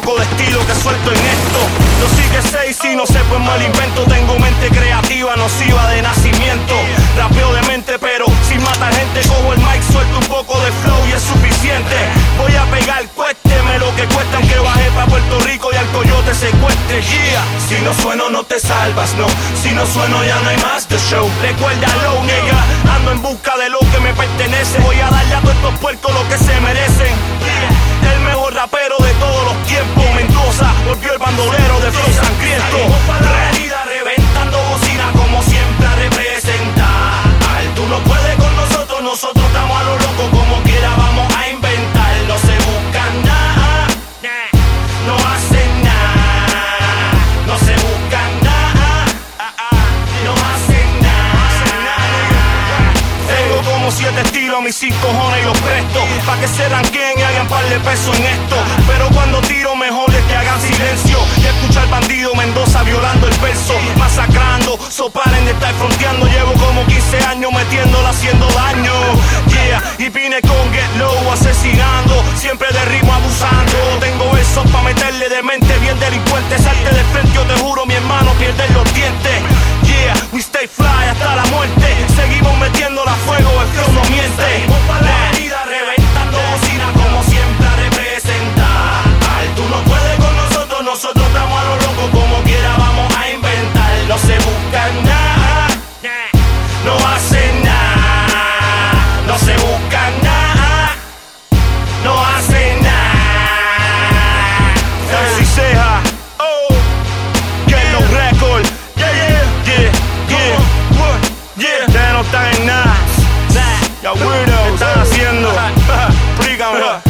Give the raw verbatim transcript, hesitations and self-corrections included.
poco de estilo que suelto en esto. Yo sí que sé y si no sé pues mal invento. Tengo mente creativa, nociva de nacimiento. Rapeo de mente pero sin matar gente. Cojo el mic, suelto un poco de flow y es suficiente. Voy a pegar, cuésteme lo que cuesta. Aunque bajé pa' Puerto Rico y al coyote secuestre, yeah. Si no sueno no te salvas, no. Si no sueno ya no hay más de show. Recuérdalo, nigga, ando en busca de lo que me pertenece. Voy a darle a todos estos puercos lo que se merecen, yeah. El mejor rapero de todos los tiempos. Mendoza volvió el bandolero de flow sangriento. Realidad reventando bocina como siempre a representar. Tú no puedes con nosotros, nosotros estamos a lo loco. Como quiera vamos a inventar. No se buscan nada, no hacen nada. No se buscan nada, no hacen nada. Tengo como siete estilos, mis cinco cojones y los presto. Pa' que se ranqueen y hagan par de pesos en esto. Pero cuando tiro mejor es que hagan silencio. Y escucha al bandido Mendoza violando el verso. Masacrando, so paren de estar fronteando. Llevo como quince años metiéndola haciendo daño, yeah. Y vine con Get Low asesinando. Siempre de ritmo abusando. Tengo versos pa' meterle de mente bien delincuente. Salte de frente, yo te juro mi hermano pierde los dientes, yeah. We stay fly hasta la muerte. Seguimos metiéndola a fuego, el flow no miente. La herida reventando bocina como siempre a representar. Tú no puedes con nosotros, nosotros estamos a lo loco. Como quiera vamos a inventar. No se buscan nada, no hacen nada. No se buscan nada, no hacen nada. Nancy Ceja, oh, Get No Record, yeah, yeah, yeah, yeah, yeah. Ya no están en nada, ya weirdos, ¿qué están haciendo? Explícame.